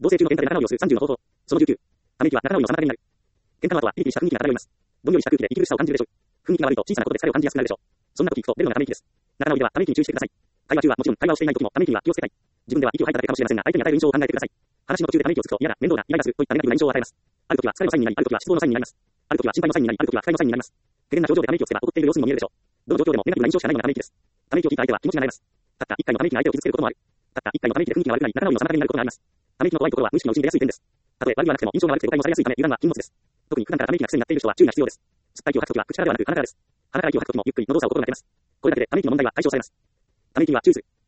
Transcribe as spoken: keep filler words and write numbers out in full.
同棲中の喧嘩で仲直りをするさんじゅうの方法。そのじゅうきゅう。ため息は仲直りの妨げになる。喧嘩の後はピリピリした雰囲気が漂います。ぼんよりした空気で息苦しさを感じるでしょう。雰囲気が悪いと小さなことで疲れを感じやすくなるでしょう。そんな時聞くと出るのがため息です。仲直りではため息に注意してください。会話中はもちろん会話をしていない時もため息には気をつけたい。自分では息を吐いただけかもしれませんが相手に与える印象を考えてください。話の途中でため息をつくと嫌だ、面倒だ、イライラするといったネガティブな印象を与えます。ある時は疲れのサインになり、ある時は失望のサインになります。ある時は心配のサインになり、ある時は不快のサインになります。危険な症状でため息をつけば怒っている様子にも見えるでしょう。どの状況でもネガティブな印象しかないのがため息です。ため息を聞いた相手は気持ちが慣れます。たった一回のため息が相手を傷つけることもある。たった一回のため息で雰囲気が悪くなり、仲直りの妨げになることがあります。ため息の怖いところは無意識のうちに出やすい点です。たとえ悪気はなくても印象が悪くて誤解もされやすいため油断は禁物です。特に普段からため息が癖になっている人は注意が必要です。吸った息を吐くときは口からではなく鼻からです。鼻から息を吐くときもゆっくりの動作を心がけます。これだけでため息の問題は解消されます。ため息には注意する。